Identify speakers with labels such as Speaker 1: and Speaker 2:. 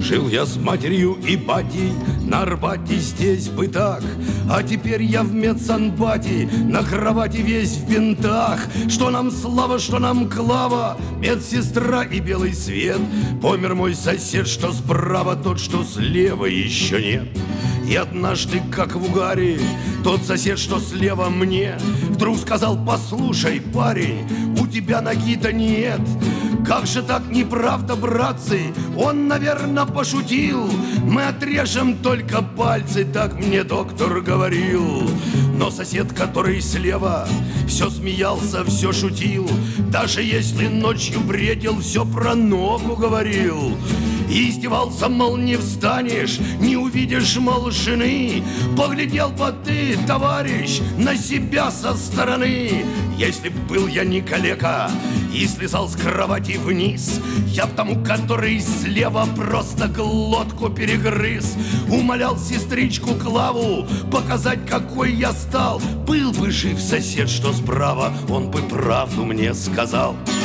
Speaker 1: Жил я с матерью и батей на Арбате, здесь бы так. А теперь я в медсанбате, на кровати весь в бинтах. Что нам слава, что нам клава, медсестра и белый свет. Помер мой сосед, что справа, тот, что слева, еще нет. И однажды, как в угаре, тот сосед, что слева мне, вдруг сказал: послушай, парень, у тебя ноги-то нет. Как же так, неправда, братцы? Он, наверное, пошутил. Мы отрежем только пальцы, так мне доктор говорил. Но сосед, который слева, все смеялся, все шутил. Даже если ночью бредил, все про ногу говорил. И издевался, мол, не встанешь, не увидишь, мол, жены. Поглядел бы ты, товарищ, на себя со стороны. Если б был я не калека и слезал с кровати вниз, я б тому, который слева, просто глотку перегрыз. Умолял сестричку Клаву показать, какой я стал. Был бы жив сосед, что справа, он бы правду мне сказал.